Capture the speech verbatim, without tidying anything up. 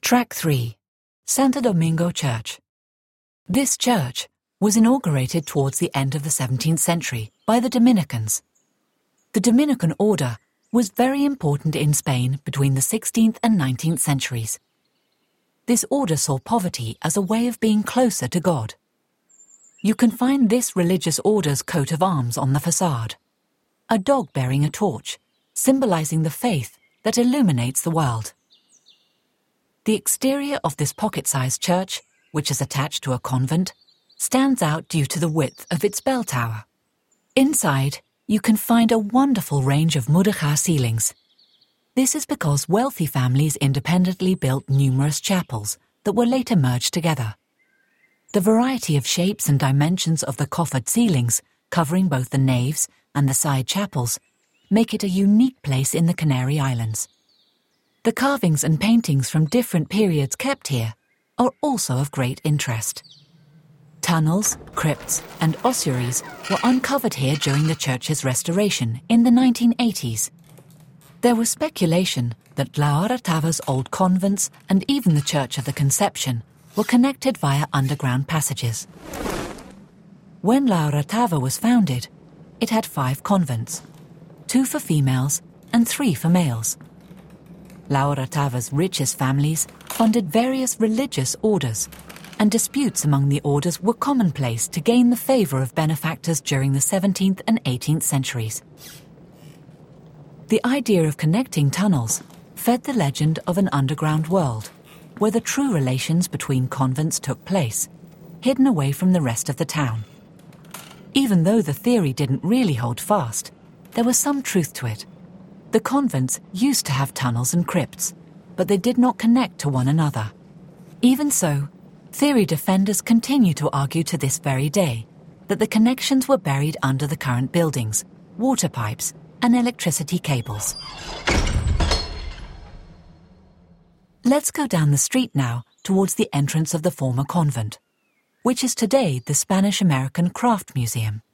Track three. Santo Domingo Church. This church was inaugurated towards the end of the seventeenth century by the Dominicans. The Dominican order was very important in Spain between the sixteenth and nineteenth centuries. This order saw poverty as a way of being closer to God. You can find this religious order's coat of arms on the facade, a dog bearing a torch, symbolizing the faith that illuminates the world. The exterior of this pocket-sized church, which is attached to a convent, stands out due to the width of its bell tower. Inside, you can find a wonderful range of mudéjar ceilings. This is because wealthy families independently built numerous chapels that were later merged together. The variety of shapes and dimensions of the coffered ceilings, covering both the naves and the side chapels, make it a unique place in the Canary Islands. The carvings and paintings from different periods kept here are also of great interest. Tunnels, crypts and ossuaries were uncovered here during the church's restoration in the nineteen eighties. There was speculation that La Oratava's old convents and even the Church of the Conception were connected via underground passages. When La Oratava was founded, it had five convents, two for females and three for males. La Oratava's richest families funded various religious orders, and disputes among the orders were commonplace to gain the favor of benefactors during the seventeenth and eighteenth centuries. The idea of connecting tunnels fed the legend of an underground world, where the true relations between convents took place, hidden away from the rest of the town. Even though the theory didn't really hold fast, there was some truth to it. The convents used to have tunnels and crypts, but they did not connect to one another. Even so, theory defenders continue to argue to this very day that the connections were buried under the current buildings, water pipes, and electricity cables. Let's go down the street now towards the entrance of the former convent, which is today the Spanish-American Craft Museum.